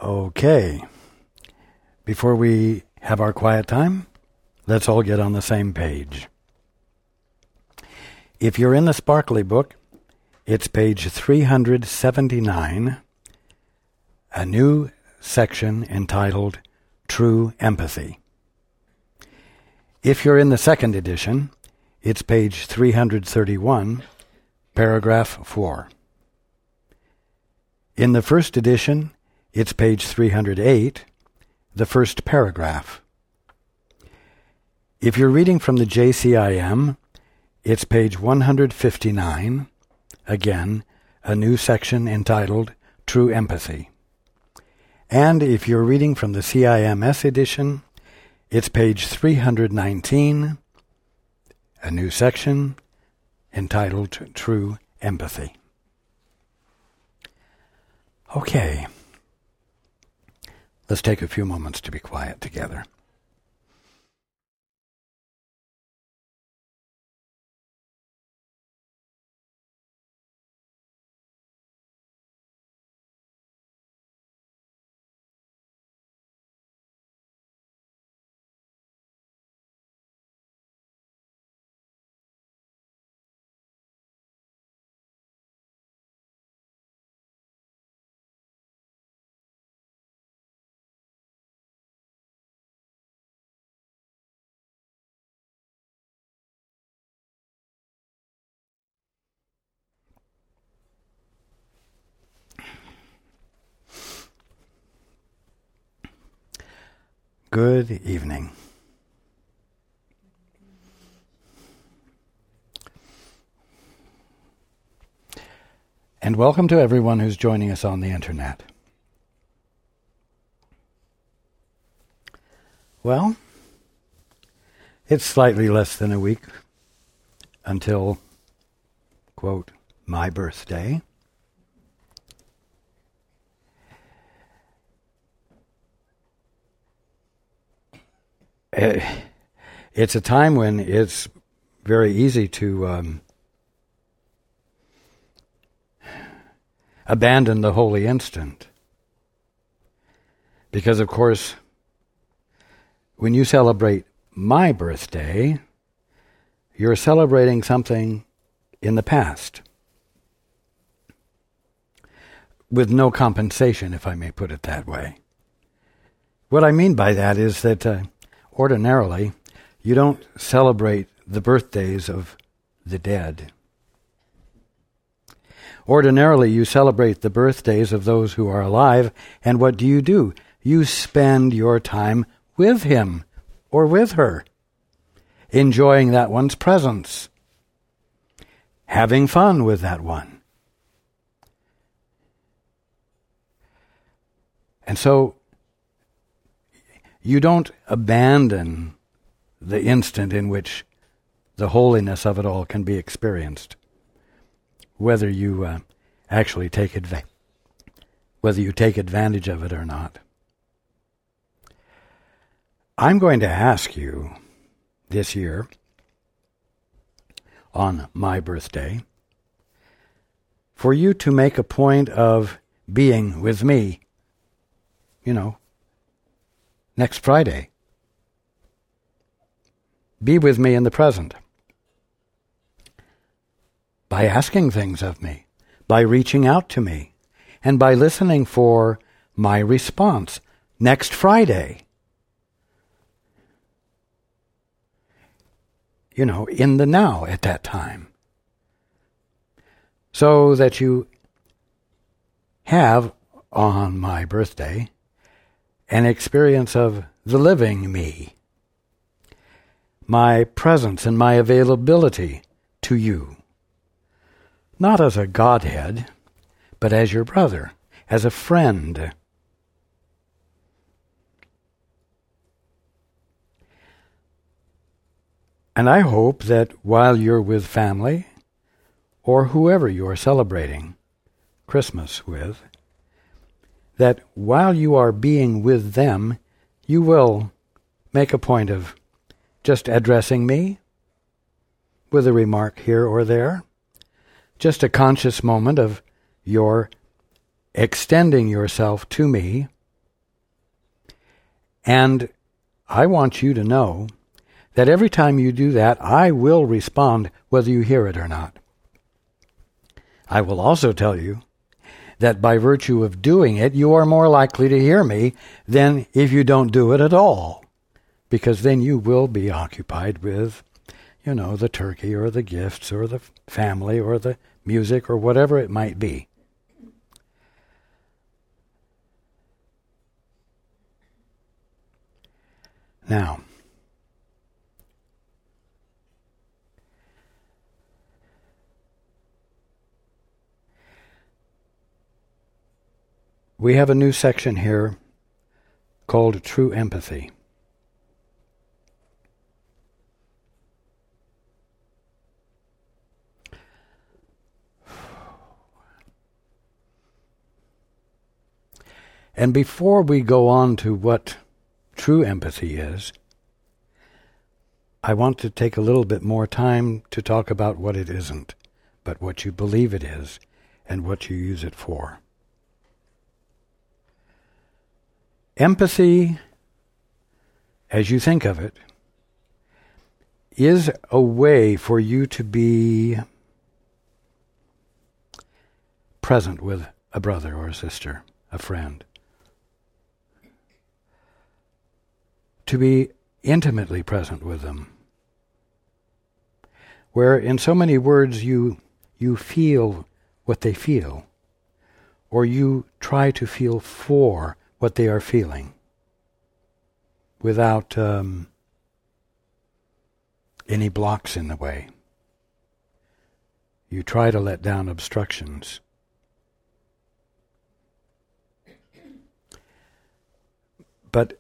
Okay. Before we have our quiet time, let's all get on the same page. If you're in the Sparkly book, it's page 379, a new section entitled True Empathy. If you're in the second edition, it's page 331, paragraph 4. In the first edition, it's page 308, the first paragraph. If you're reading from the JCIM, it's page 159, again, a new section entitled True Empathy. And if you're reading from the CIMS edition, it's page 319, a new section entitled True Empathy. Okay. Let's take a few moments to be quiet together. Good evening. And welcome to everyone who's joining us on the internet. Well, it's slightly less than a week until, quote, my birthday. It's a time when it's very easy to abandon the holy instant. Because, of course, when you celebrate my birthday, you're celebrating something in the past, with no compensation, if I may put it that way. What I mean by that is that ordinarily, you don't celebrate the birthdays of the dead. Ordinarily, you celebrate the birthdays of those who are alive, and what do? You spend your time with him or with her, enjoying that one's presence, having fun with that one. And so, you don't abandon the instant in which the holiness of it all can be experienced, whether you actually take advantage of it or not. I'm going to ask you this year, on my birthday, for you to make a point of being with me, next Friday. Be with me in the present. By asking things of me, by reaching out to me, and by listening for my response next Friday. In the now at that time. So that you have, on my birthday, an experience of the living me, my presence and my availability to you, not as a Godhead, but as your brother, as a friend. And I hope that while you're with family, or whoever you are celebrating Christmas with, that while you are being with them, you will make a point of just addressing me with a remark here or there, just a conscious moment of your extending yourself to me And I want you to know that every time you do that, I will respond whether you hear it or not. I will also tell you that by virtue of doing it, you are more likely to hear me than if you don't do it at all, because then you will be occupied with, the turkey or the gifts or the family or the music or whatever it might be. Now, we have a new section here called True Empathy. And before we go on to what true empathy is, I want to take a little bit more time to talk about what it isn't, but what you believe it is and what you use it for. Empathy, as you think of it, is a way for you to be present with a brother or a sister, a friend. To be intimately present with them, where in so many words you feel what they feel, or you try to feel for what they are feeling, without any blocks in the way. You try to let down obstructions. But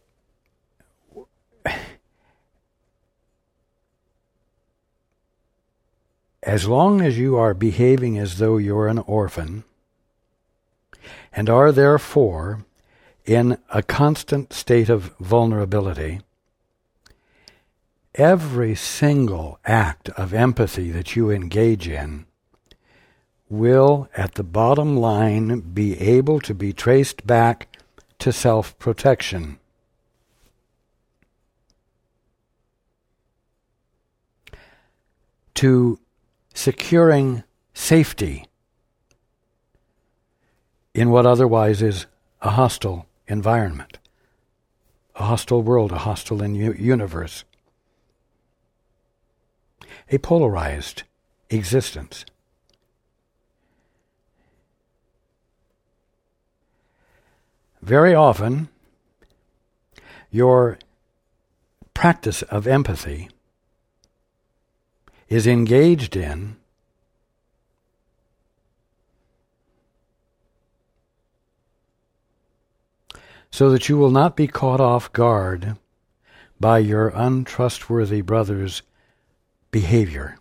as long as you are behaving as though you're an orphan, and are therefore in a constant state of vulnerability, every single act of empathy that you engage in will, at the bottom line, be able to be traced back to self-protection. To securing safety in what otherwise is a hostile environment, a hostile world, a hostile universe, a polarized existence. Very often, your practice of empathy is engaged in so that you will not be caught off guard by your untrustworthy brother's behavior.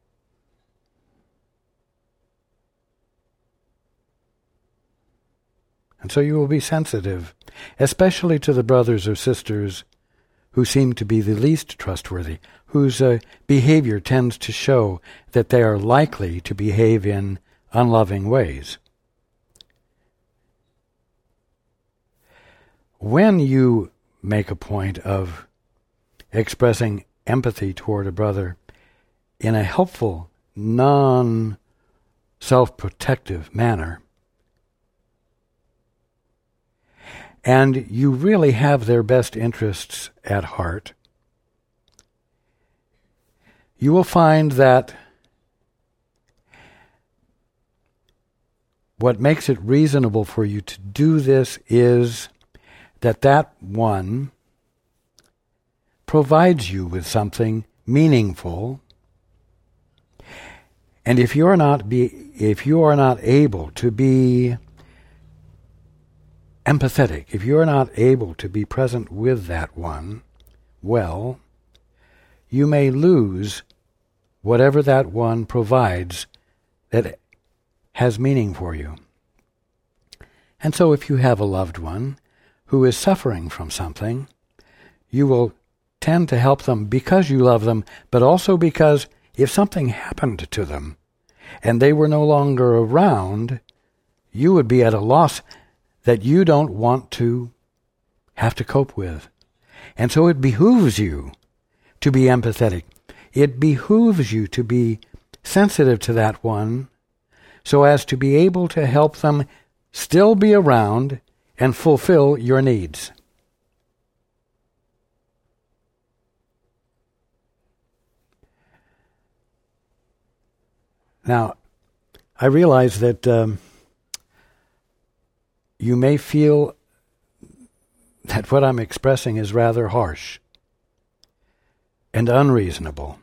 And so you will be sensitive, especially to the brothers or sisters who seem to be the least trustworthy, whose behavior tends to show that they are likely to behave in unloving ways. When you make a point of expressing empathy toward a brother in a helpful, non-self-protective manner, and you really have their best interests at heart, you will find that what makes it reasonable for you to do this is that one provides you with something meaningful, and if you are not able to be empathetic, if you are not able to be present with that one, well, you may lose whatever that one provides that has meaning for you. And so if you have a loved one who is suffering from something, you will tend to help them because you love them, but also because if something happened to them and they were no longer around, you would be at a loss that you don't want to have to cope with, And so it behooves you to be empathetic. It behooves you to be sensitive to that one so as to be able to help them still be around and fulfill your needs. Now, I realize that you may feel that what I'm expressing is rather harsh and unreasonable.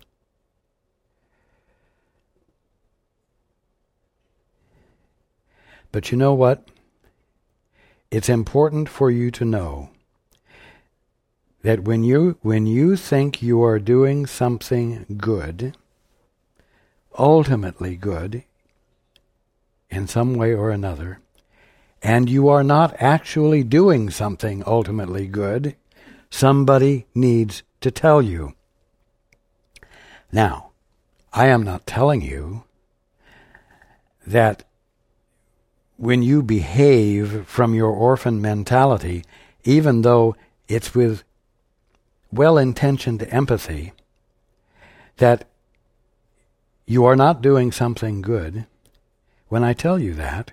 But you know what? It's important for you to know that when you think you are doing something good, ultimately good, in some way or another, and you are not actually doing something ultimately good, somebody needs to tell you. Now, I am not telling you that when you behave from your orphan mentality, even though it's with well-intentioned empathy, that you are not doing something good. When I tell you that,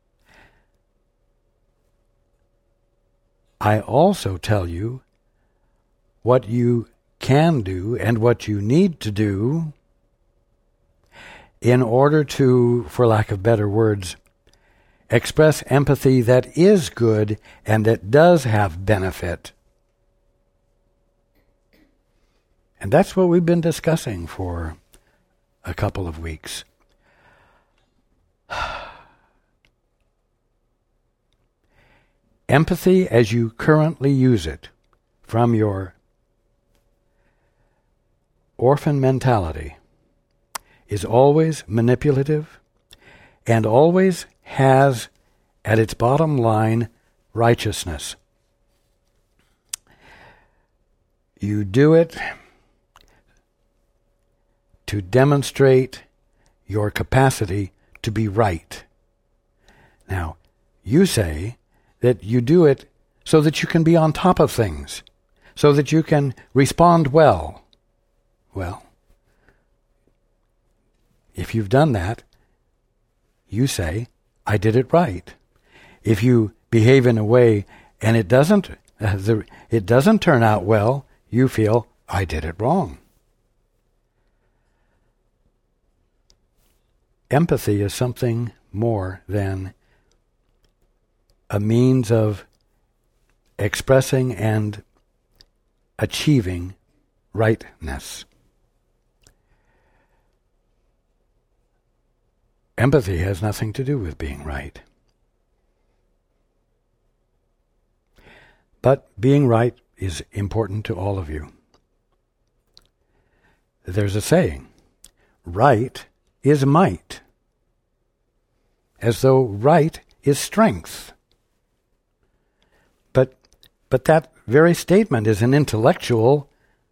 I also tell you what you can do and what you need to do in order to, for lack of better words, express empathy that is good and that does have benefit. And that's what we've been discussing for a couple of weeks. Empathy as you currently use it from your orphan mentality is always manipulative and always has at its bottom line righteousness. You do it to demonstrate your capacity to be right. Now, you say that you do it so that you can be on top of things, so that you can respond well. Well, if you've done that, you say, I did it right. If you behave in a way and it doesn't turn out well, you feel, I did it wrong. Empathy is something more than a means of expressing and achieving rightness. Empathy has nothing to do with being right. But being right is important to all of you. There's a saying, right is might, as though right is strength. But that very statement is an intellectual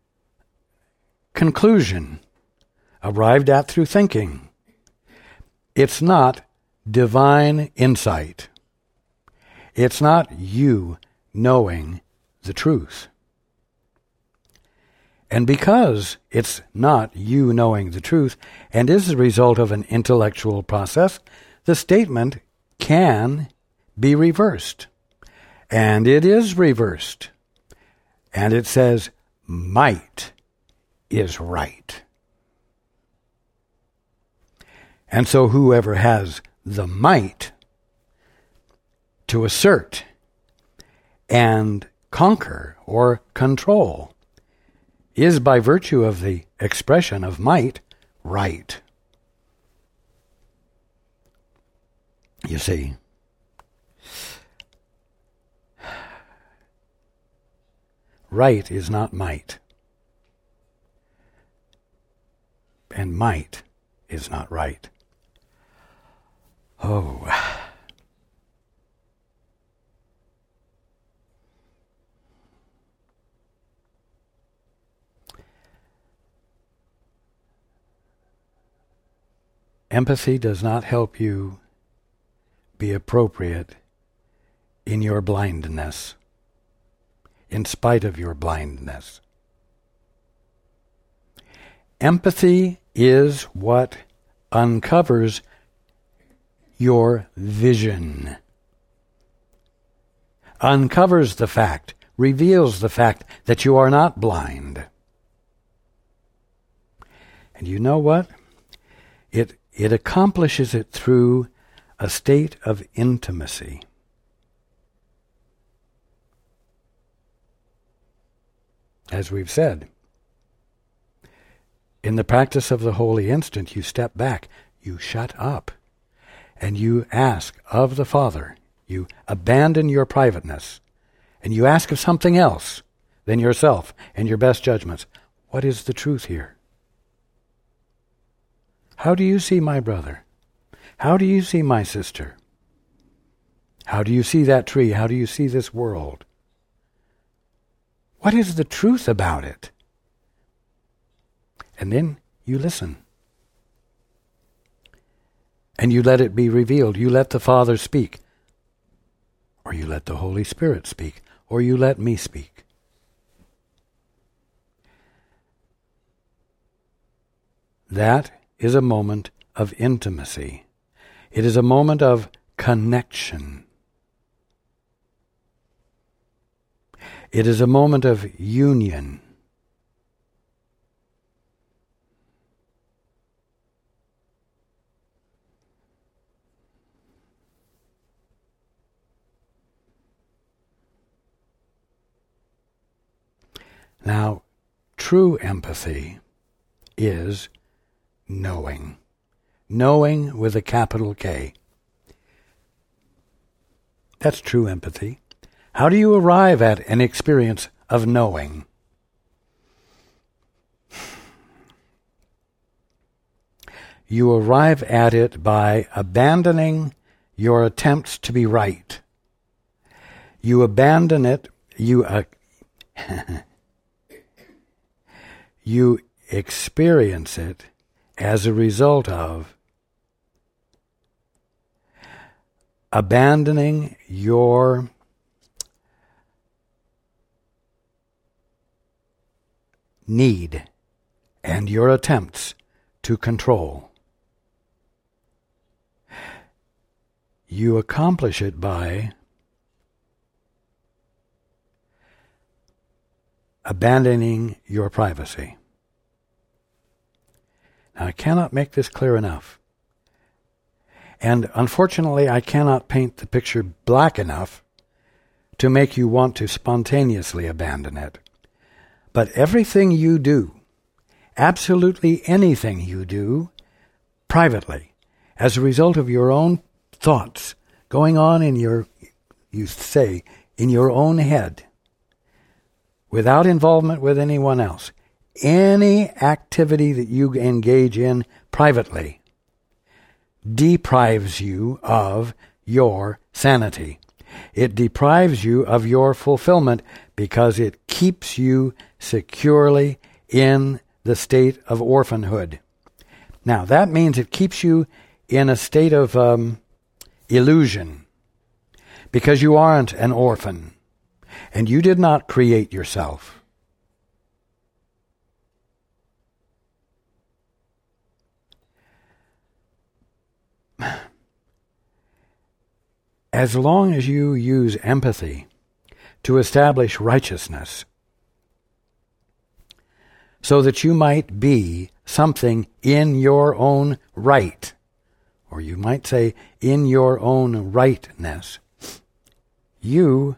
conclusion arrived at through thinking. It's not divine insight. It's not you knowing the truth. And because it's not you knowing the truth and is the result of an intellectual process, the statement can be reversed. And it is reversed. And it says, might is right. And so whoever has the might to assert and conquer or control is, by virtue of the expression of might, right. You see, right is not might, and might is not right. Oh. Empathy does not help you be appropriate in your blindness. in spite of your blindness. Empathy is what uncovers your vision, uncovers the fact, reveals the fact that you are not blind. And you know what? It accomplishes it through a state of intimacy. As we've said, in the practice of the holy instant, you step back, you shut up, and you ask of the Father. You abandon your privateness, and you ask of something else than yourself and your best judgments. What is the truth here? How do you see my brother? How do you see my sister? How do you see that tree? How do you see this world? What is the truth about it? And then you listen. And you let it be revealed. You let the Father speak. Or you let the Holy Spirit speak. Or you let me speak. That is a moment of intimacy. It is a moment of connection. It is a moment of union. Now, true empathy is knowing. Knowing with a capital K. That's true empathy. How do you arrive at an experience of knowing? You arrive at it by abandoning your attempts to be right. You abandon it, you experience it as a result of abandoning your need and your attempts to control. You accomplish it by abandoning your privacy. Now, I cannot make this clear enough. And unfortunately, I cannot paint the picture black enough to make you want to spontaneously abandon it. But everything you do, absolutely anything you do, privately, as a result of your own thoughts going on in your own head, without involvement with anyone else, any activity that you engage in privately deprives you of your sanity. It deprives you of your fulfillment because it keeps you securely in the state of orphanhood. Now, that means it keeps you in a state of illusion because you aren't an orphan and you did not create yourself. As long as you use empathy to establish righteousness, so that you might be something in your own right, or you might say in your own rightness, you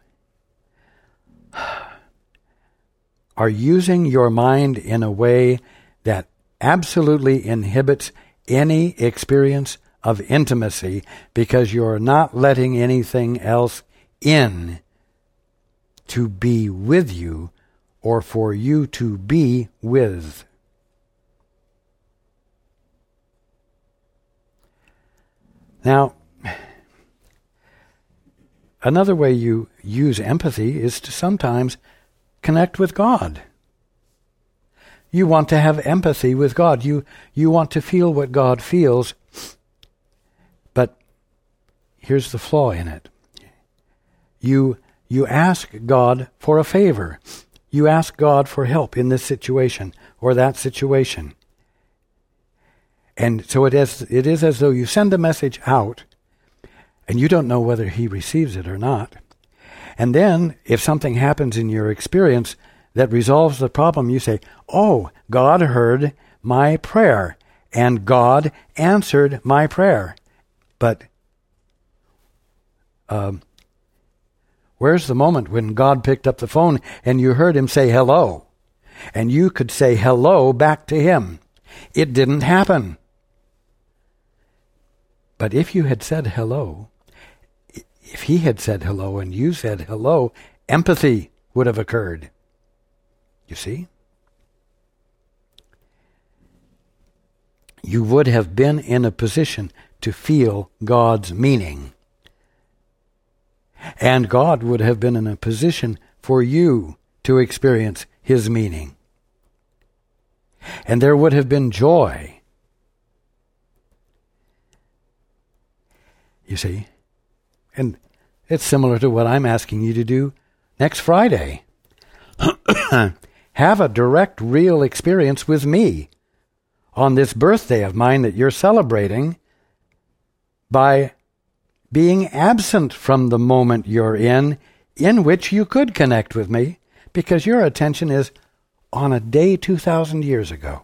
are using your mind in a way that absolutely inhibits any experience of intimacy because you're not letting anything else in to be with you or for you to be with. Now, another way you use empathy is to sometimes connect with God. You want to have empathy with God. You want to feel what God feels. But here's the flaw in it. You you ask God for a favor. You ask God for help in this situation or that situation. And so it is as though you send a message out and you don't know whether he receives it or not. And then if something happens in your experience that resolves the problem, you say, oh, God heard my prayer and God answered my prayer. But where's the moment when God picked up the phone and you heard him say hello? And you could say hello back to him. It didn't happen. But if you had said hello, if he had said hello and you said hello, empathy would have occurred. You see? You would have been in a position to feel God's meaning. And God would have been in a position for you to experience his meaning. And there would have been joy. You see? And it's similar to what I'm asking you to do next Friday. Have a direct, real experience with me on this birthday of mine that you're celebrating by being absent from the moment you're in which you could connect with me, because your attention is on a day 2,000 years ago.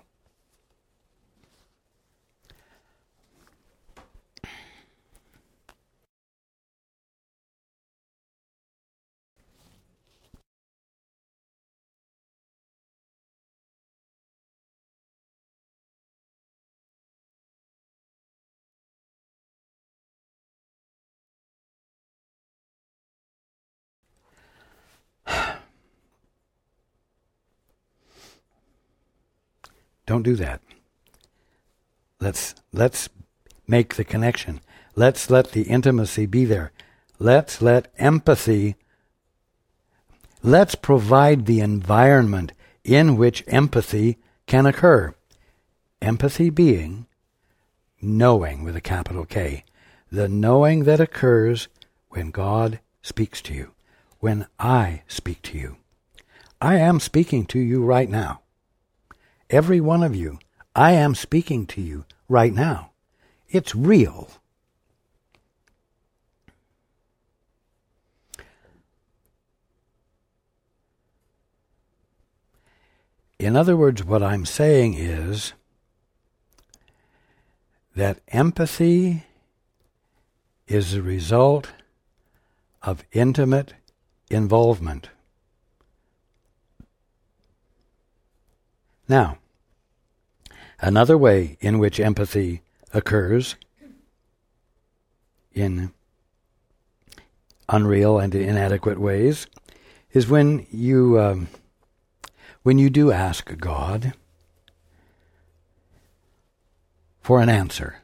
Don't do that. Let's make the connection. Let's let the intimacy be there. Let's let empathy, let's provide the environment in which empathy can occur. Empathy being knowing with a capital K. The knowing that occurs when God speaks to you, when I speak to you. I am speaking to you right now. Every one of you, I am speaking to you right now. It's real. In other words, what I'm saying is that empathy is the result of intimate involvement. Now, another way in which empathy occurs in unreal and inadequate ways is when you do ask God for an answer.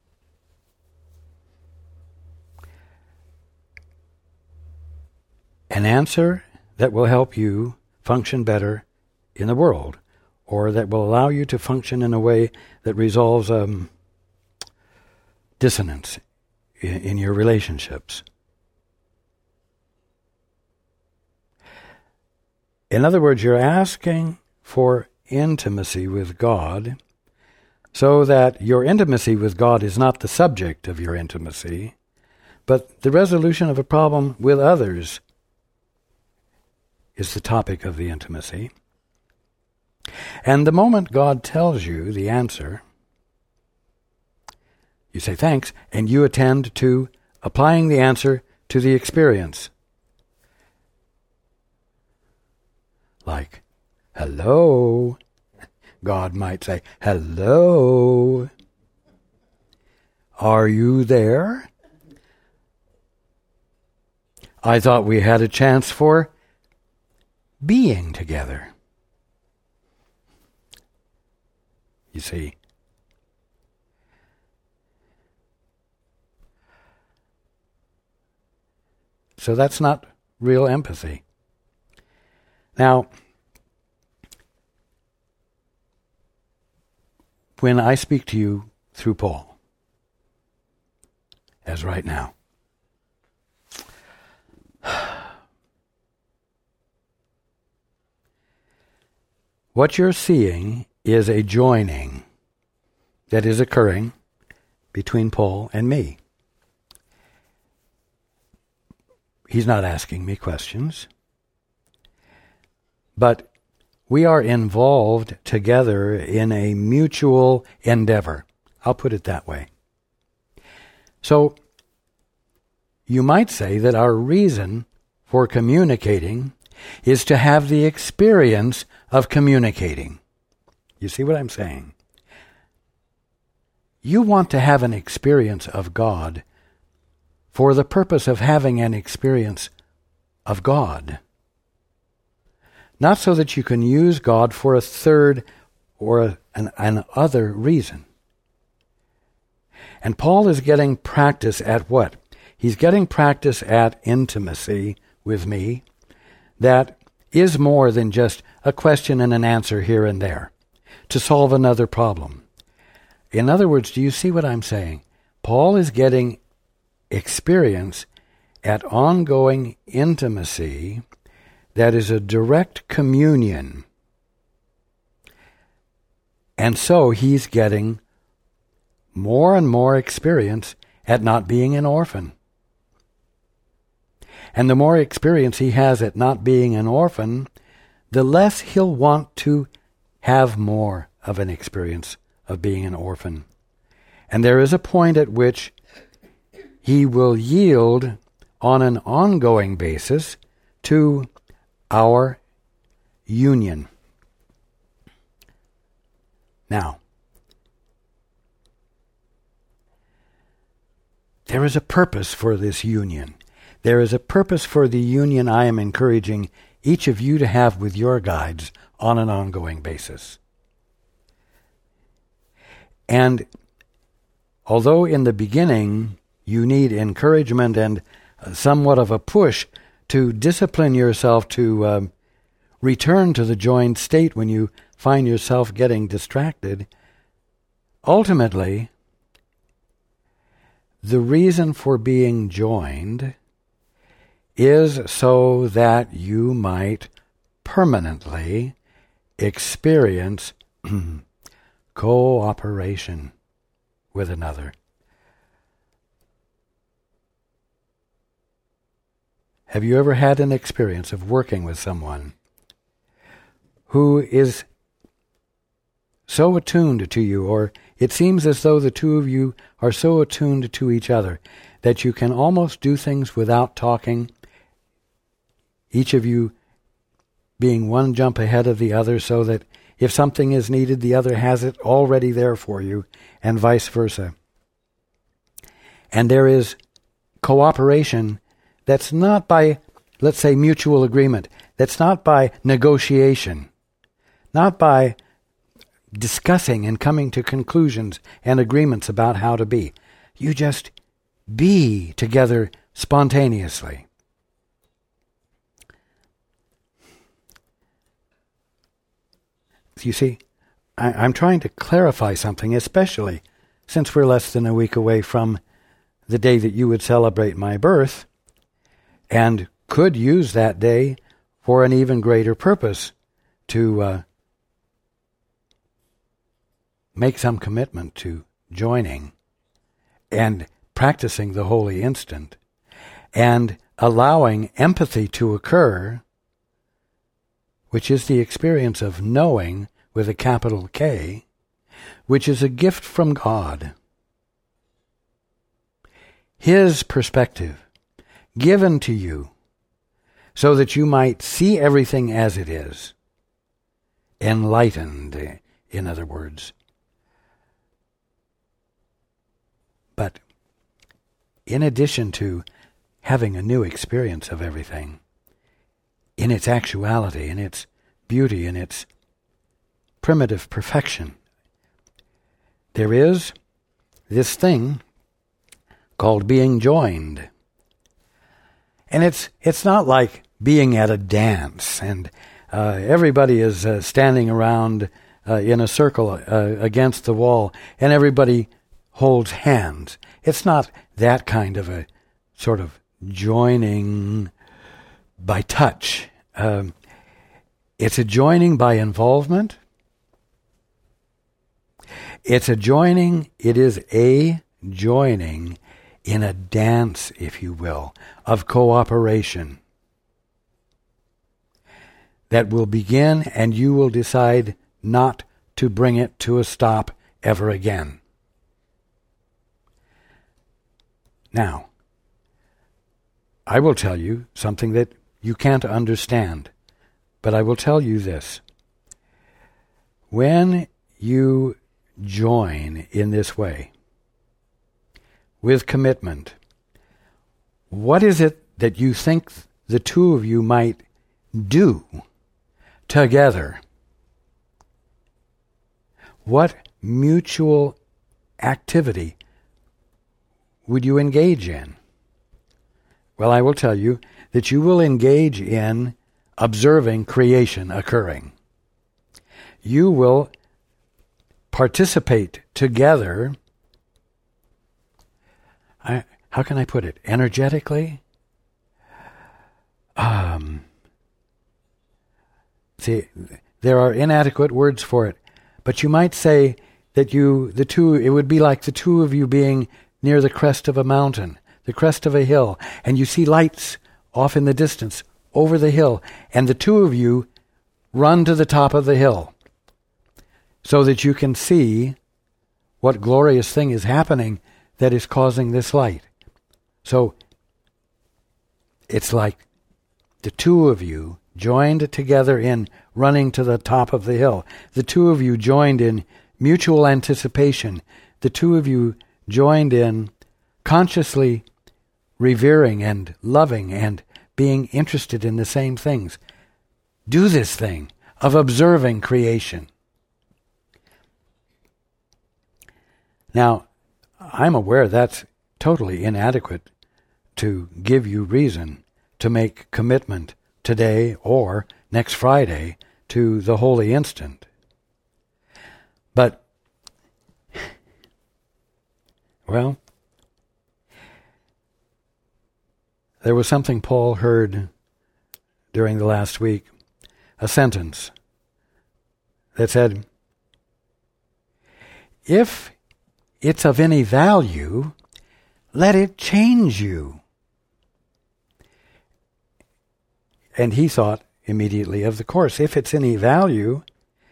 An answer that will help you function better in the world, or that will allow you to function in a way that resolves dissonance in your relationships. In other words, you're asking for intimacy with God so that your intimacy with God is not the subject of your intimacy, but the resolution of a problem with others is the topic of the intimacy. And the moment God tells you the answer, you say thanks, and you attend to applying the answer to the experience. Like, hello. God might say, hello. Are you there? I thought we had a chance for being together. You see. So that's not real empathy. Now, when I speak to you through Paul, as right now, what you're seeing is a joining that is occurring between Paul and me. He's not asking me questions, but we are involved together in a mutual endeavor. I'll put it that way. So, you might say that our reason for communicating is to have the experience of communicating. You see what I'm saying? You want to have an experience of God for the purpose of having an experience of God. Not so that you can use God for a third or an other reason. And Paul is getting practice at what? He's getting practice at intimacy with me that is more than just a question and an answer here and there to solve another problem. In other words, do you see what I'm saying? Paul is getting experience at ongoing intimacy that is a direct communion. And so he's getting more and more experience at not being an orphan. And the more experience he has at not being an orphan, the less he'll want to have more of an experience of being an orphan. And there is a point at which he will yield on an ongoing basis to our union. Now, there is a purpose for this union. There is a purpose for the union I am encouraging each of you to have with your guides on an ongoing basis. And although in the beginning you need encouragement and somewhat of a push to discipline yourself to return to the joined state when you find yourself getting distracted, ultimately, the reason for being joined is so that you might permanently experience cooperation with another. Have you ever had an experience of working with someone who is so attuned to you, or it seems as though the two of you are so attuned to each other that you can almost do things without talking, each of you being one jump ahead of the other so that if something is needed, the other has it already there for you, and vice versa. And there is cooperation that's not by, let's say, mutual agreement. That's not by negotiation. Not by discussing and coming to conclusions and agreements about how to be. You just be together spontaneously. You see, I'm trying to clarify something, especially since we're less than a week away from the day that you would celebrate my birth, and could use that day for an even greater purpose to make some commitment to joining and practicing the holy instant and allowing empathy to occur, which is the experience of knowing with a capital K, which is a gift from God. His perspective given to you so that you might see everything as it is, enlightened, in other words. But in addition to having a new experience of everything, in its actuality, in its beauty, in its primitive perfection, there is this thing called being joined. And it's not like being at a dance and everybody is standing around in a circle against the wall and everybody holds hands. It's not that kind of a sort of joining by touch. It's a joining by involvement. It is a joining in a dance, if you will, of cooperation that will begin, and you will decide not to bring it to a stop ever again. Now, I will tell you something that you can't understand, but I will tell you this. When you join in this way, with commitment, what is it that you think the two of you might do together? What mutual activity would you engage in? Well, I will tell you that you will engage in observing creation occurring. You will participate together, how can I put it, energetically? See, there are inadequate words for it, but you might say that it would be like the two of you being near the crest of a mountain, the crest of a hill, and you see lights off in the distance over the hill, and the two of you run to the top of the hill so that you can see what glorious thing is happening that is causing this light. So it's like the two of you joined together in running to the top of the hill. The two of you joined in mutual anticipation. The two of you joined in consciously revering and loving and being interested in the same things. Do this thing of observing creation. Now, I'm aware that's totally inadequate to give you reason to make commitment today or next Friday to the holy instant. But, well, there was something Paul heard during the last week, a sentence that said, if it's of any value, let it change you. And he thought immediately of the Course. If it's of any value,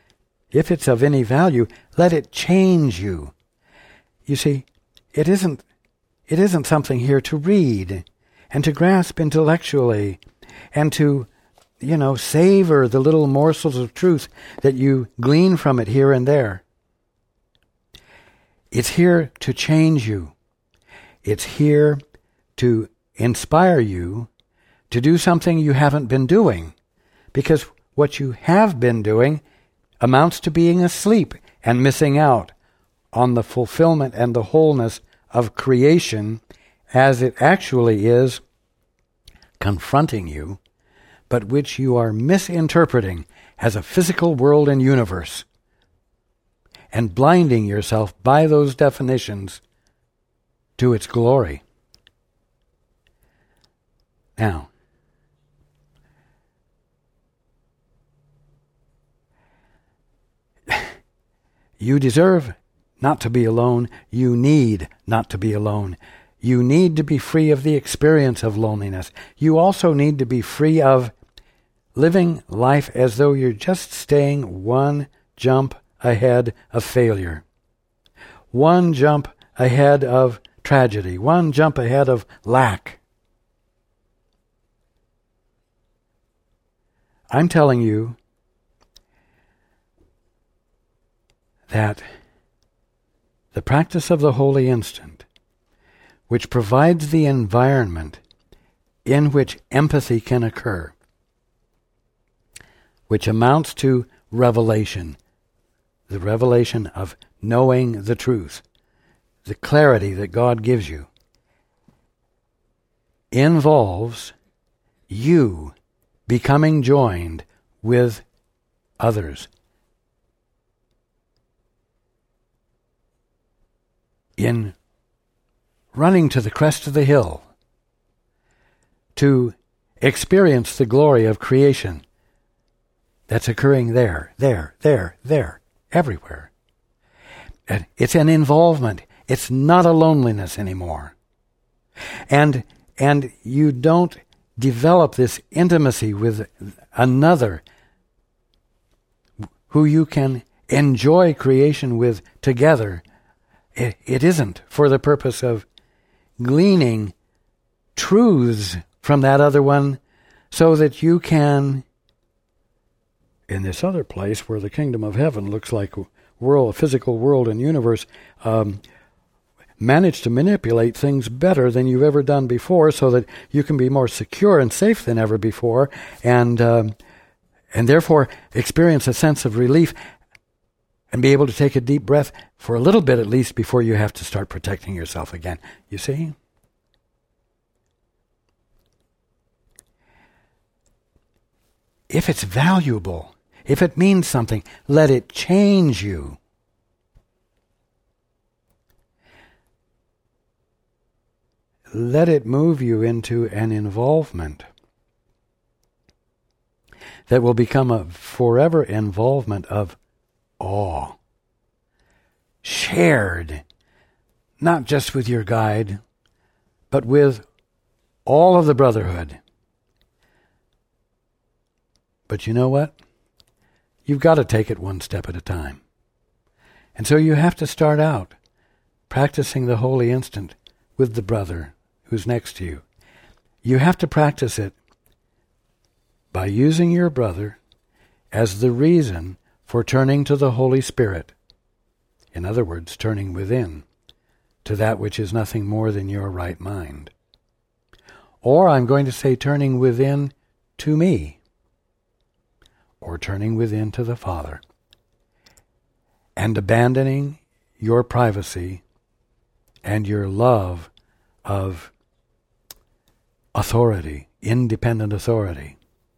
let it change you. You see, it isn't something here to read and to grasp intellectually and to, savor the little morsels of truth that you glean from it here and there. It's here to change you. It's here to inspire you to do something you haven't been doing, because what you have been doing amounts to being asleep and missing out on the fulfillment and the wholeness of creation as it actually is confronting you, but which you are misinterpreting as a physical world and universe, and blinding yourself by those definitions to its glory. Now, you deserve not to be alone. You need not to be alone. You need to be free of the experience of loneliness. You also need to be free of living life as though you're just staying one jump ahead of failure, one jump ahead of tragedy, one jump ahead of lack. I'm telling you that the practice of the holy instant, which provides the environment in which empathy can occur, which amounts to revelation, the revelation of knowing the truth, the clarity that God gives you, involves you becoming joined with others in running to the crest of the hill to experience the glory of creation that's occurring there, everywhere. And it's an involvement. It's not a loneliness anymore. And you don't develop this intimacy with another who you can enjoy creation with together. It isn't for the purpose of gleaning truths from that other one so that you can, in this other place where the kingdom of heaven looks like a physical world and universe, manage to manipulate things better than you've ever done before so that you can be more secure and safe than ever before, and therefore experience a sense of relief and be able to take a deep breath for a little bit at least before you have to start protecting yourself again. You see? If it's valuable, if it means something, let it change you. Let it move you into an involvement that will become a forever involvement of awe. Shared, not just with your guide, but with all of the brotherhood. But you know what? You've got to take it one step at a time. And so you have to start out practicing the holy instant with the brother who's next to you. You have to practice it by using your brother as the reason for turning to the Holy Spirit. In other words, turning within to that which is nothing more than your right mind. Or I'm going to say turning within to me. Or turning within to the Father. And abandoning your privacy and your love of authority, independent authority.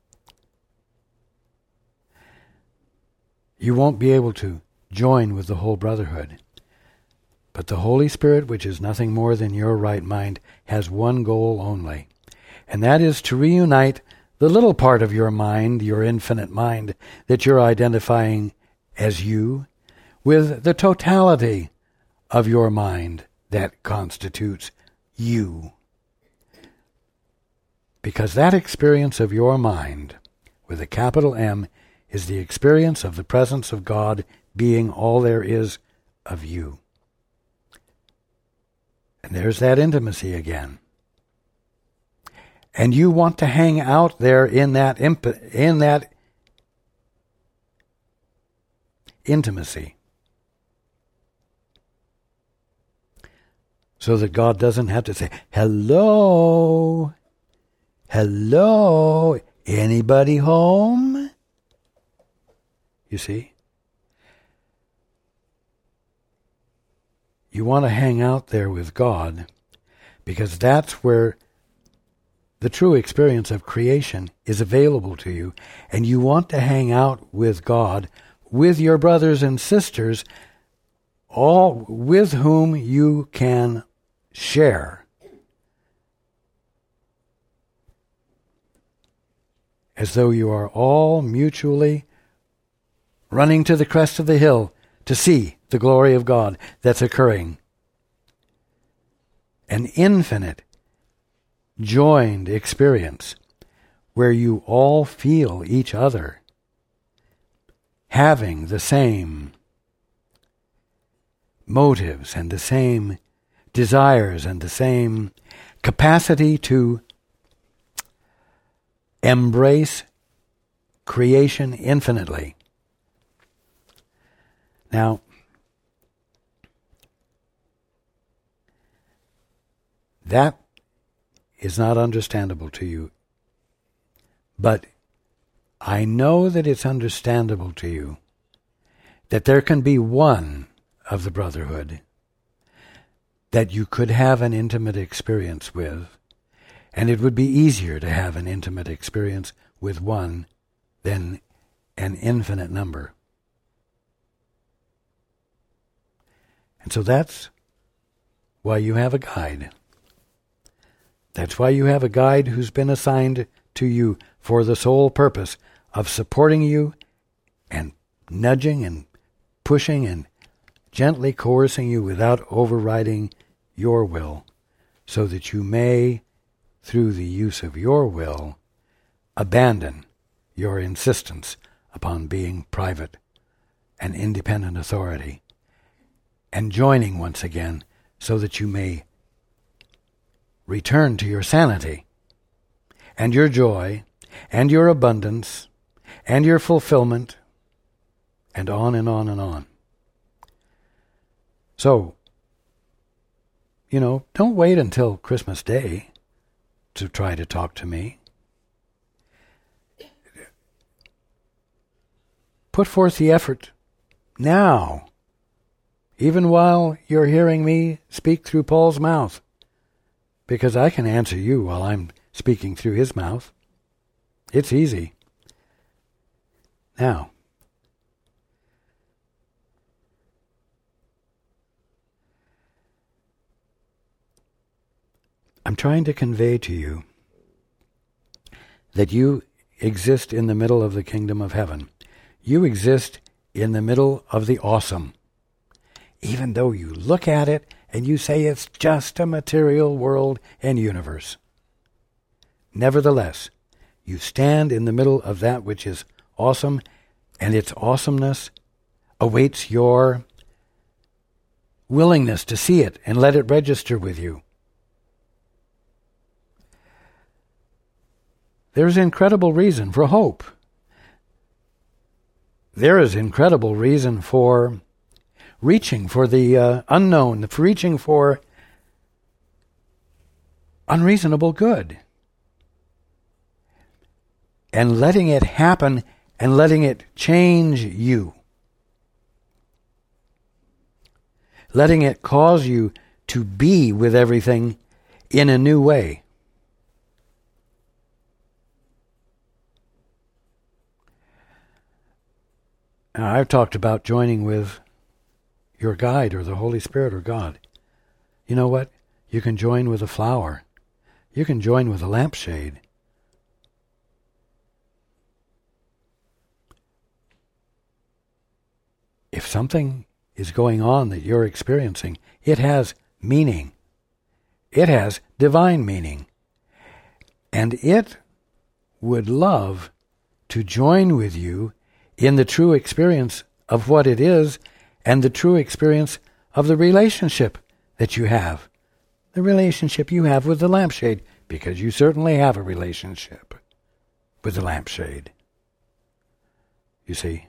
You won't be able to join with the whole brotherhood. But the Holy Spirit, which is nothing more than your right mind, has one goal only. And that is to reunite the little part of your mind, your infinite mind, that you're identifying as you, with the totality of your mind that constitutes you. Because that experience of your mind, with a capital M, is the experience of the presence of God being all there is of you. And there's that intimacy again. And you want to hang out there in that intimacy. So that God doesn't have to say, hello, anybody home? You see? You want to hang out there with God because that's where the true experience of creation is available to you, and you want to hang out with God, with your brothers and sisters, all with whom you can share. As though you are all mutually running to the crest of the hill to see the glory of God that's occurring. An infinite, joined experience where you all feel each other having the same motives and the same desires and the same capacity to embrace creation infinitely. Now, that is not understandable to you, but I know that it's understandable to you that there can be one of the brotherhood that you could have an intimate experience with, and it would be easier to have an intimate experience with one than an infinite number. And so that's why you have a guide. That's why you have a guide who's been assigned to you for the sole purpose of supporting you and nudging and pushing and gently coercing you without overriding your will, so that you may, through the use of your will, abandon your insistence upon being private and independent authority, and joining once again so that you may return to your sanity and your joy and your abundance and your fulfillment, and on and on and on. So, don't wait until Christmas Day to try to talk to me. Put forth the effort now, even while you're hearing me speak through Paul's mouth, because I can answer you while I'm speaking through his mouth. It's easy. Now, I'm trying to convey to you that you exist in the middle of the kingdom of heaven. You exist in the middle of the awesome. Even though you look at it and you say it's just a material world and universe. Nevertheless, you stand in the middle of that which is awesome, and its awesomeness awaits your willingness to see it and let it register with you. There's incredible reason for hope. There is incredible reason for reaching for the unknown, for reaching for unreasonable good. And letting it happen and letting it change you. Letting it cause you to be with everything in a new way. Now, I've talked about joining with your guide or the Holy Spirit or God. You know what? You can join with a flower. You can join with a lampshade. If something is going on that you're experiencing, it has meaning. It has divine meaning. And it would love to join with you in the true experience of what it is and the true experience of the relationship that you have. The relationship you have with the lampshade, because you certainly have a relationship with the lampshade. You see?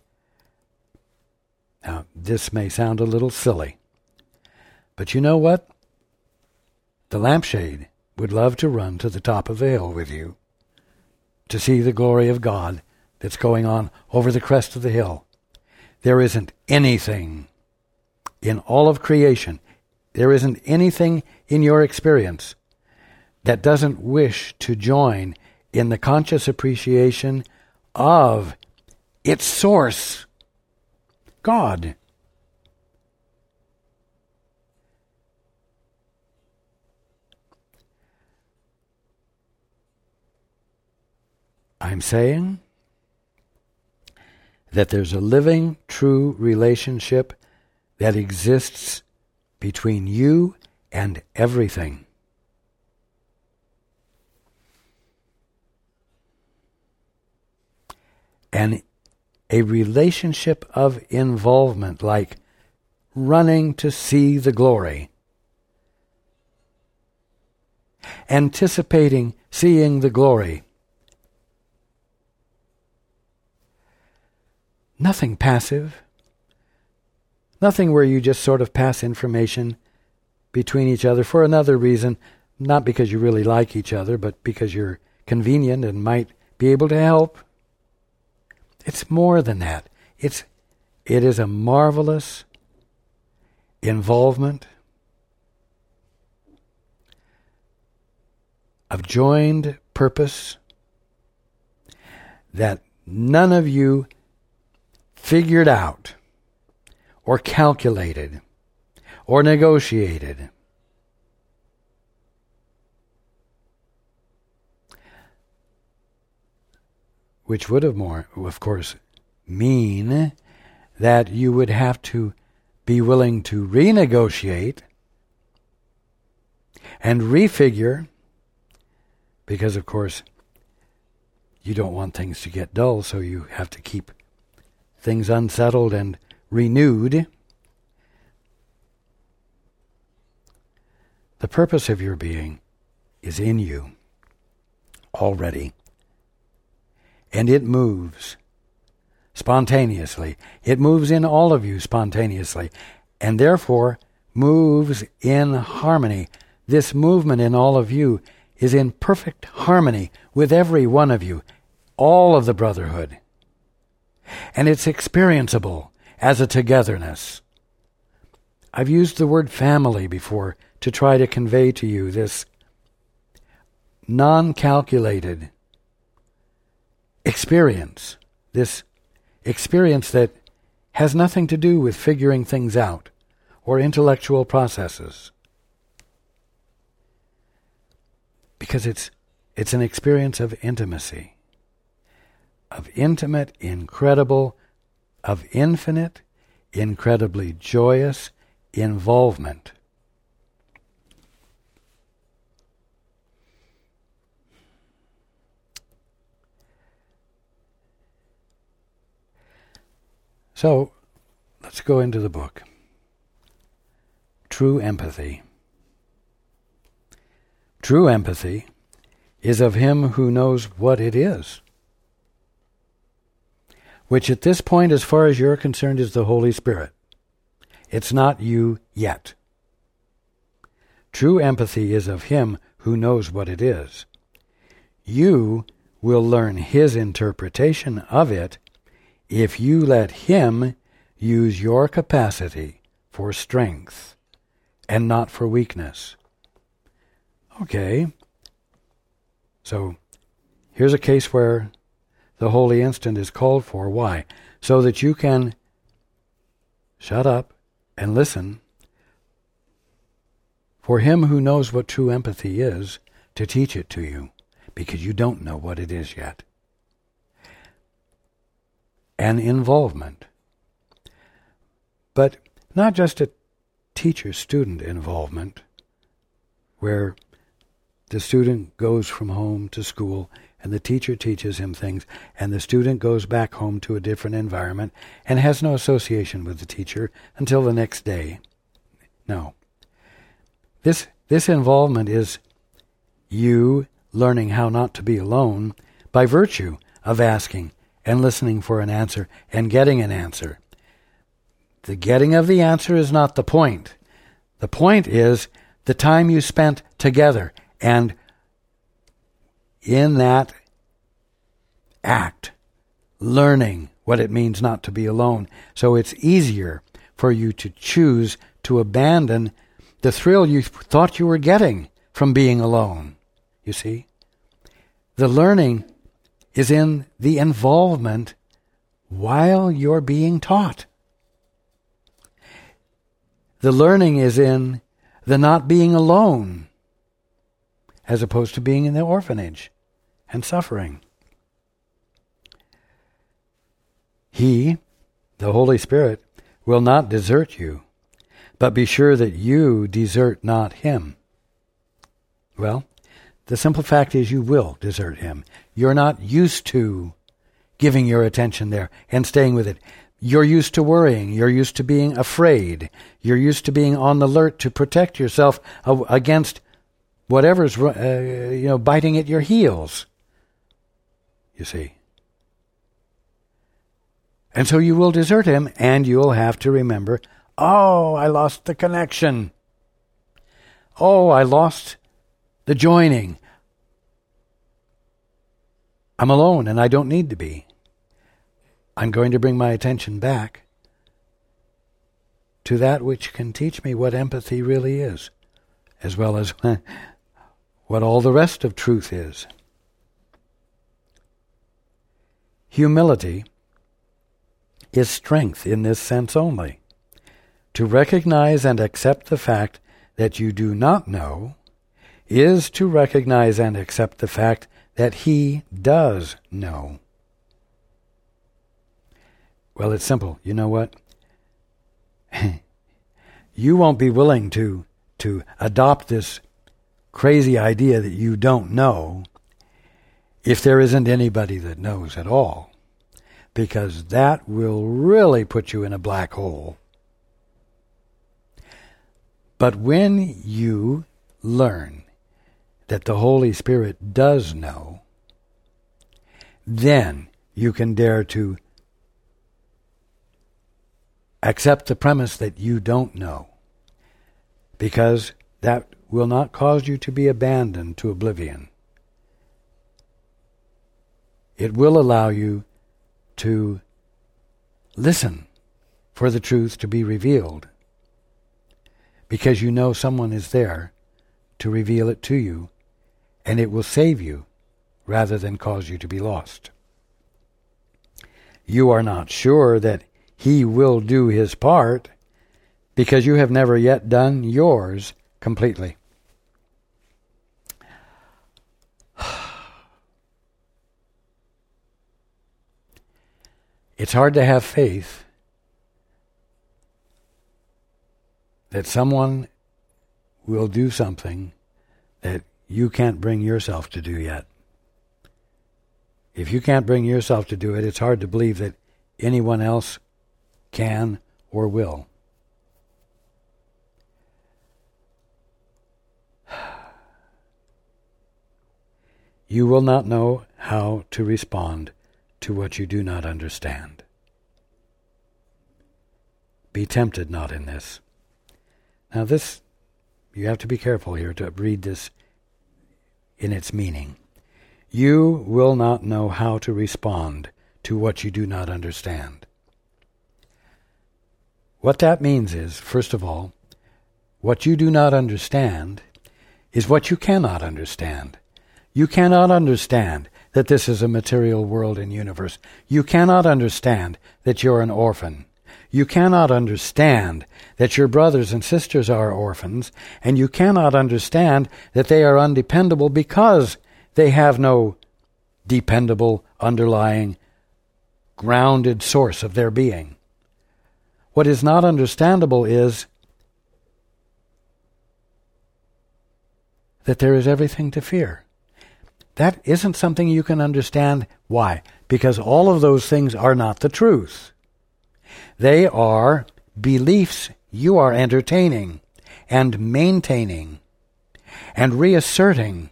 Now, this may sound a little silly, but you know what? The lampshade would love to run to the top of the hill with you to see the glory of God that's going on over the crest of the hill. There isn't anything in all of creation, there isn't anything in your experience that doesn't wish to join in the conscious appreciation of its source, God. I'm saying that there's a living, true relationship that exists between you and everything. And a relationship of involvement, like running to see the glory, anticipating seeing the glory. Nothing passive. Nothing where you just sort of pass information between each other for another reason, not because you really like each other, but because you're convenient and might be able to help. It's more than that. It is a marvelous involvement of joined purpose that none of you figured out or calculated or negotiated. Which would have of course, mean that you would have to be willing to renegotiate and refigure, because of course you don't want things to get dull, so you have to keep things unsettled and renewed. The purpose of your being is in you already, and it moves spontaneously. It moves in all of you spontaneously, and therefore moves in harmony. This movement in all of you is in perfect harmony with every one of you, all of the brotherhood. And it's experienceable as a togetherness. I've used the word family before to try to convey to you this non-calculated experience, this experience that has nothing to do with figuring things out or intellectual processes. Because it's an experience of intimacy, of intimate, incredible, of infinite, incredibly joyous involvement. So, let's go into the book. True empathy. True empathy is of him who knows what it is, which at this point, as far as you're concerned, is the Holy Spirit. It's not you yet. True empathy is of him who knows what it is. You will learn his interpretation of it if you let him use your capacity for strength and not for weakness. Okay, so here's a case where the holy instant is called for. Why? So that you can shut up and listen for him who knows what true empathy is to teach it to you, because you don't know what it is yet. An involvement. But not just a teacher-student involvement, where the student goes from home to school and the teacher teaches him things, and the student goes back home to a different environment and has no association with the teacher until the next day. No. This involvement is you learning how not to be alone by virtue of asking and listening for an answer and getting an answer. The getting of the answer is not the point. The point is the time you spent together, and in that act, learning what it means not to be alone. So it's easier for you to choose to abandon the thrill you thought you were getting from being alone. You see? The learning is in the involvement while you're being taught. The learning is in the not being alone, as opposed to being in the orphanage and suffering. He, the Holy Spirit, will not desert you, but be sure that you desert not him. Well, the simple fact is you will desert him. You're not used to giving your attention there and staying with it. You're used to worrying. You're used to being afraid. You're used to being on the alert to protect yourself against whatever's biting at your heels. You see. And so you will desert him, and you'll have to remember, oh, I lost the connection. Oh, I lost the joining. I'm alone, and I don't need to be. I'm going to bring my attention back to that which can teach me what empathy really is, as well as what all the rest of truth is. Humility is strength in this sense only. To recognize and accept the fact that you do not know is to recognize and accept the fact that he does know. Well, it's simple. You know what? You won't be willing to adopt this crazy idea that you don't know if there isn't anybody that knows at all, because that will really put you in a black hole. But when you learn that the Holy Spirit does know, then you can dare to accept the premise that you don't know, because that will not cause you to be abandoned to oblivion. It will allow you to listen for the truth to be revealed, because you know someone is there to reveal it to you, and it will save you rather than cause you to be lost. You are not sure that He will do His part because you have never yet done yours completely. It's hard to have faith that someone will do something that you can't bring yourself to do yet. If you can't bring yourself to do it, it's hard to believe that anyone else can or will. You will not know how to respond to what you do not understand. Be tempted not in this. Now this, you have to be careful here to read this in its meaning. You will not know how to respond to what you do not understand. What that means is, first of all, what you do not understand is what you cannot understand. You cannot understand that this is a material world and universe. You cannot understand that you're an orphan. You cannot understand that your brothers and sisters are orphans, and you cannot understand that they are undependable because they have no dependable, underlying, grounded source of their being. What is not understandable is that there is everything to fear. That isn't something you can understand. Why? Because all of those things are not the truth. They are beliefs you are entertaining and maintaining and reasserting.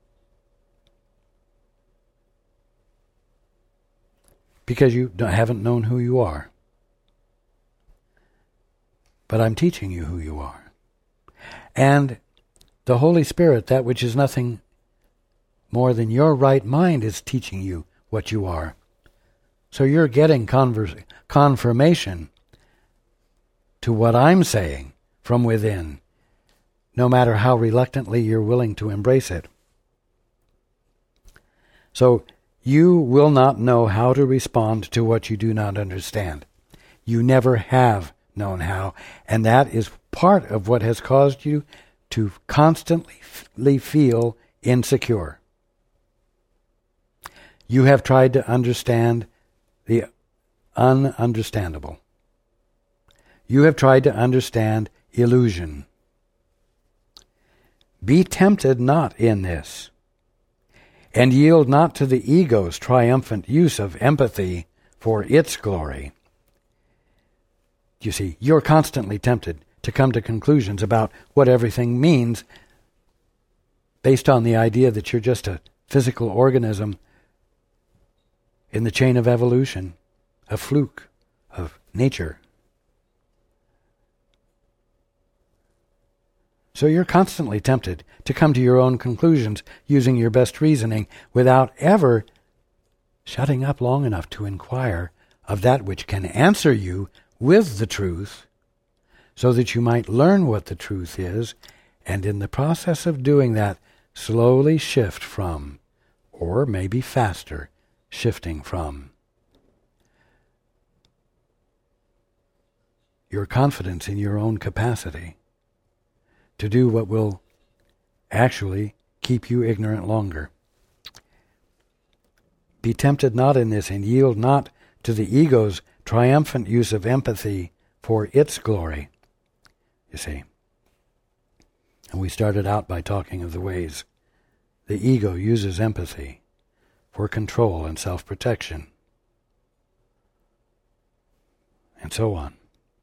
Because you haven't known who you are. But I'm teaching you who you are. And the Holy Spirit, that which is nothing more than your right mind, is teaching you what you are. So you're getting confirmation to what I'm saying from within, no matter how reluctantly you're willing to embrace it. So you will not know how to respond to what you do not understand. You never have known how, and that is part of what has caused you to constantly feel insecure. You have tried to understand the ununderstandable. You have tried to understand illusion. Be tempted not in this, and yield not to the ego's triumphant use of empathy for its glory. You see, you're constantly tempted to come to conclusions about what everything means based on the idea that you're just a physical organism in the chain of evolution, a fluke of nature. So you're constantly tempted to come to your own conclusions using your best reasoning without ever shutting up long enough to inquire of that which can answer you with the truth, so that you might learn what the truth is, and in the process of doing that, slowly shift from, or maybe faster, shifting from, your confidence in your own capacity to do what will actually keep you ignorant longer. Be tempted not in this, and yield not to the ego's triumphant use of empathy for its glory, you see. And we started out by talking of the ways the ego uses empathy for control and self-protection, and so on.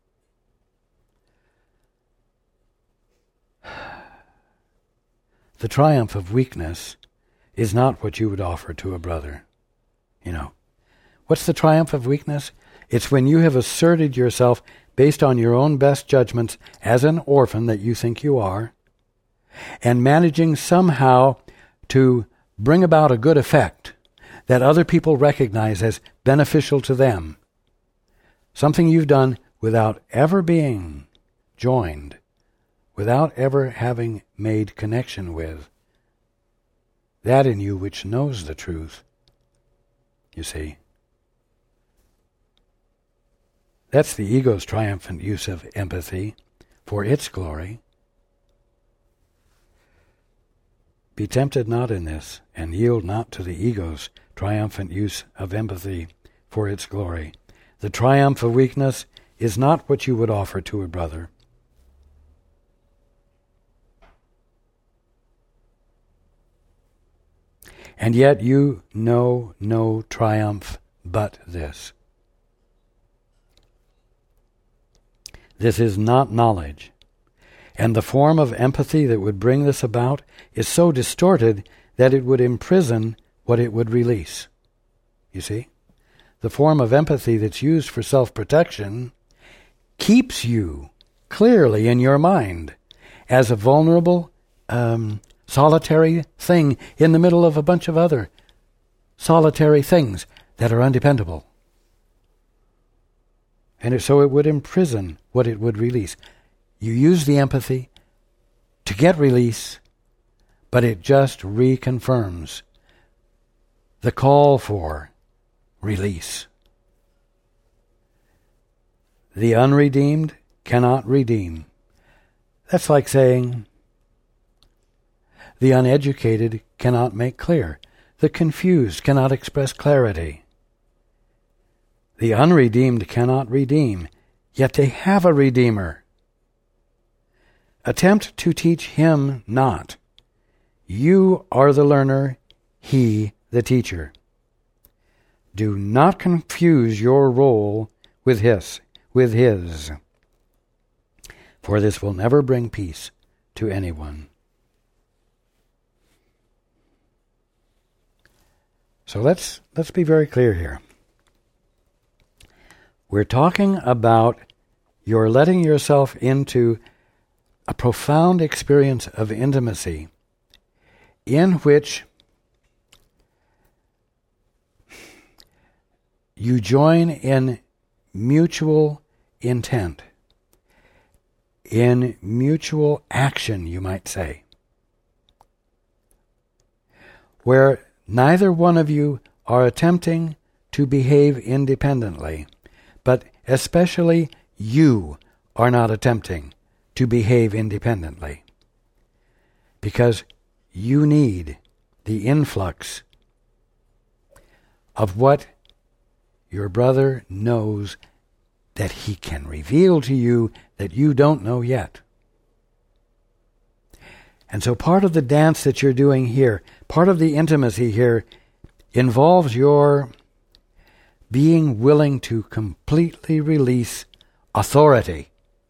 The triumph of weakness is not what you would offer to a brother. You know, what's the triumph of weakness? It's when you have asserted yourself based on your own best judgments as an orphan that you think you are, and managing somehow to bring about a good effect that other people recognize as beneficial to them. Something you've done without ever being joined, without ever having made connection with that in you which knows the truth, you see. That's the ego's triumphant use of empathy for its glory. Be tempted not in this, and yield not to the ego's triumphant use of empathy for its glory. The triumph of weakness is not what you would offer to a brother. And yet you know no triumph but this. This is not knowledge. And the form of empathy that would bring this about is so distorted that it would imprison what it would release. You see? The form of empathy that's used for self-protection keeps you clearly in your mind as a vulnerable, solitary thing in the middle of a bunch of other solitary things that are undependable. And so it would imprison what it would release. You use the empathy to get release, but it just reconfirms the call for release. The unredeemed cannot redeem. That's like saying the uneducated cannot make clear. The confused cannot express clarity. The unredeemed cannot redeem, yet they have a Redeemer. Attempt to teach him not. You are the learner, he the teacher. Do not confuse your role with his, for this will never bring peace to anyone. So let's be very clear here. We're talking about you're letting yourself into a profound experience of intimacy in which you join in mutual intent, in mutual action, you might say, where neither one of you are attempting to behave independently, but especially you are not attempting to behave independently, because you need the influx of what your brother knows that he can reveal to you that you don't know yet. And so part of the dance that you're doing here, part of the intimacy here, involves your being willing to completely release authority.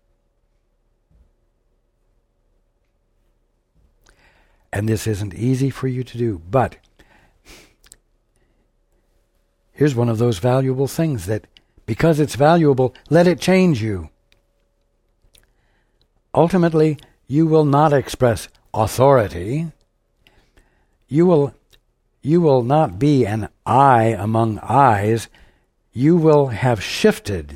And this isn't easy for you to do, but here's one of those valuable things that, because it's valuable, let it change you. Ultimately, you will not express authority. You will not be an I among I's. You will have shifted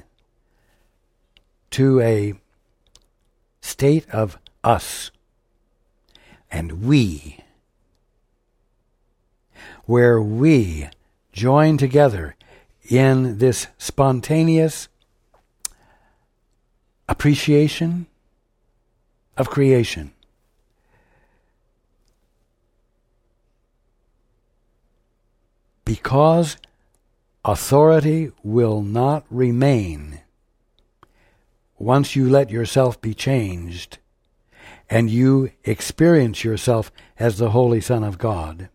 to a state of us and we, where we join together in this spontaneous appreciation of creation. Because authority will not remain once you let yourself be changed and you experience yourself as the Holy Son of God.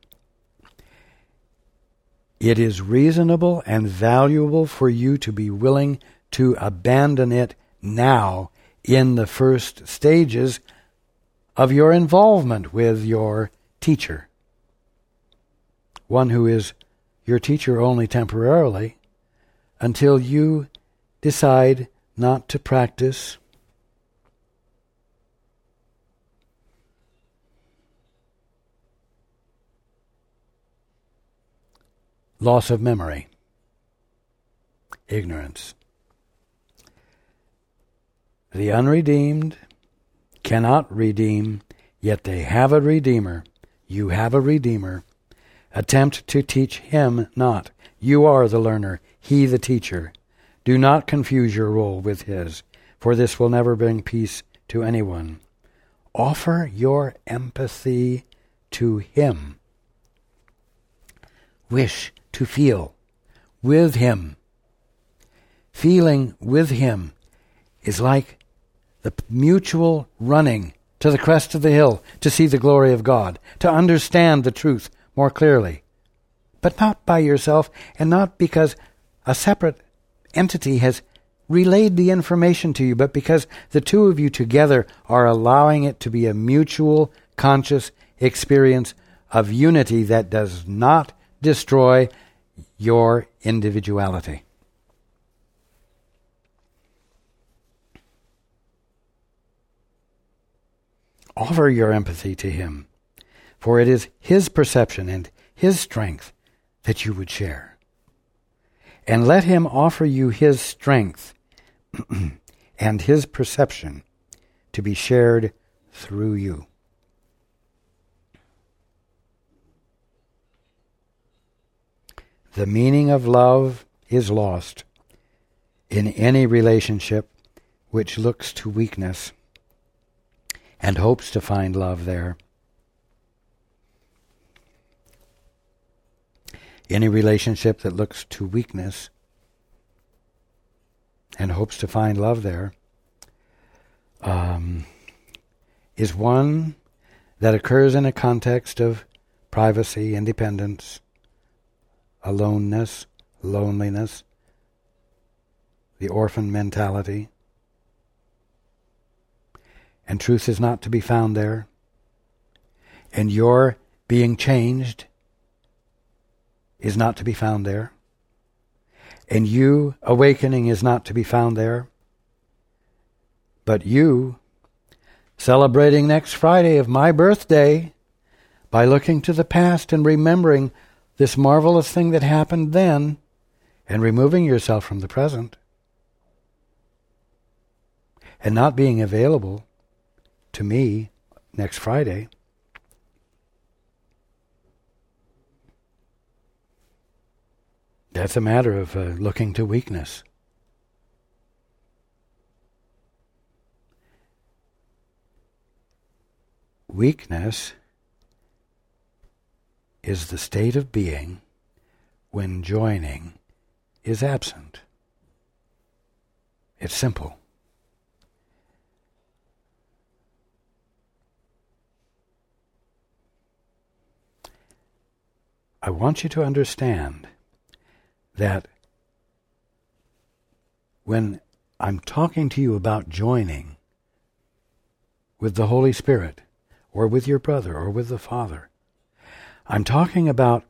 It is reasonable and valuable for you to be willing to abandon it now in the first stages of your involvement with your teacher, one who is your teacher only temporarily, until you decide not to practice loss of memory, ignorance. The unredeemed cannot redeem, yet they have a Redeemer. You have a Redeemer. Attempt to teach him not. You are the learner, he the teacher. Do not confuse your role with his, for this will never bring peace to anyone. Offer your empathy to him. Wish to feel with him. Feeling with him is like the mutual running to the crest of the hill to see the glory of God, to understand the truth more clearly. But not by yourself, and not because a separate entity has relayed the information to you, but because the two of you together are allowing it to be a mutual, conscious experience of unity that does not destroy your individuality. Offer your empathy to him, for it is his perception and his strength that you would share. And let him offer you his strength and his perception to be shared through you. The meaning of love is lost in any relationship which looks to weakness and hopes to find love there. Any relationship that looks to weakness and hopes to find love there is one that occurs in a context of privacy, independence, aloneness, loneliness, the orphan mentality. And truth is not to be found there. And your being changed is not to be found there. And you awakening is not to be found there. But you celebrating next Friday of my birthday by looking to the past and remembering this marvelous thing that happened then and removing yourself from the present and not being available to me next Friday. That's a matter of looking to weakness. Weakness is the state of being when joining is absent. It's simple. I want you to understand that when I'm talking to you about joining with the Holy Spirit, or with your brother, or with the Father, I'm talking about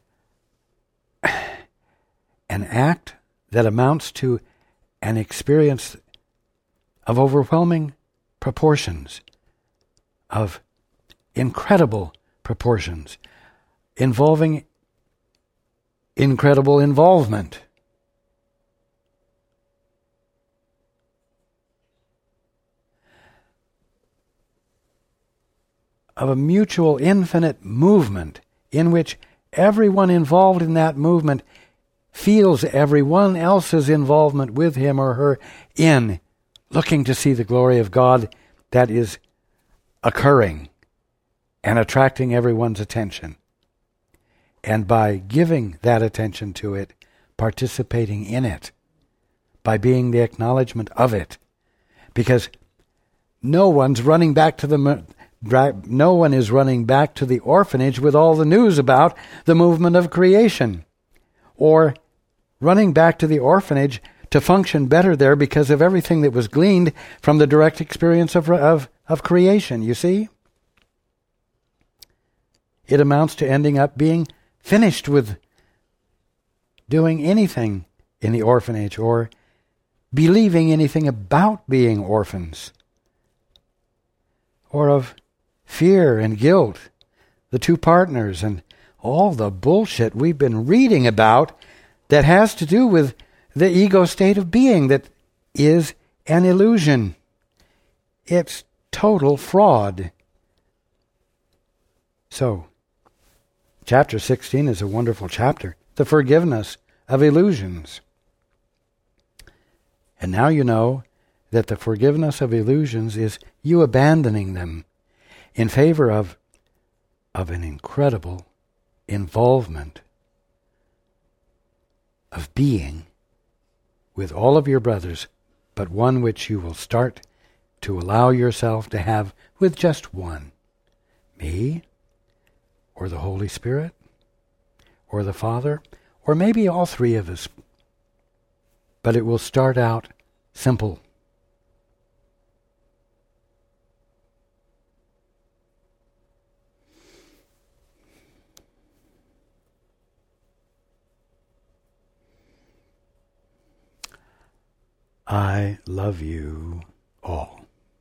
an act that amounts to an experience of overwhelming proportions, of incredible proportions, involving incredible involvement. Of a mutual infinite movement in which everyone involved in that movement feels everyone else's involvement with him or her in looking to see the glory of God that is occurring and attracting everyone's attention. And by giving that attention to it, participating in it, by being the acknowledgement of it. Because no one is running back to the orphanage with all the news about the movement of creation, or running back to the orphanage to function better there because of everything that was gleaned from the direct experience of creation, you see? It amounts to ending up being finished with doing anything in the orphanage or believing anything about being orphans, or of fear and guilt, the two partners, and all the bullshit we've been reading about that has to do with the ego state of being that is an illusion. It's total fraud. So, chapter 16 is a wonderful chapter, the forgiveness of illusions. And now you know that the forgiveness of illusions is you abandoning them in favor of an incredible involvement of being with all of your brothers, but one which you will start to allow yourself to have with just one. Me, or the Holy Spirit, or the Father, or maybe all three of us. But it will start out simple. I love you all.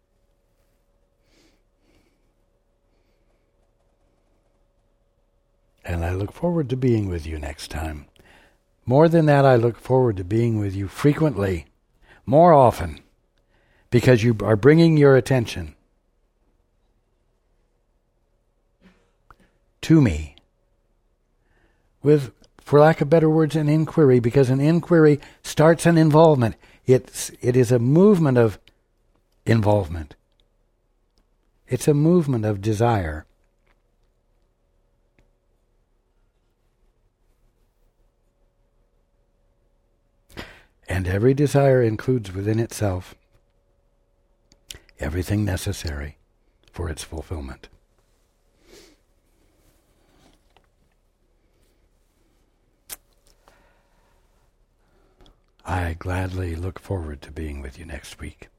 And I look forward to being with you next time. More than that, I look forward to being with you frequently, more often, because you are bringing your attention to me with, for lack of better words, an inquiry, because an inquiry starts an involvement. It is a movement of involvement. It's a movement of desire. And every desire includes within itself everything necessary for its fulfillment. I gladly look forward to being with you next week.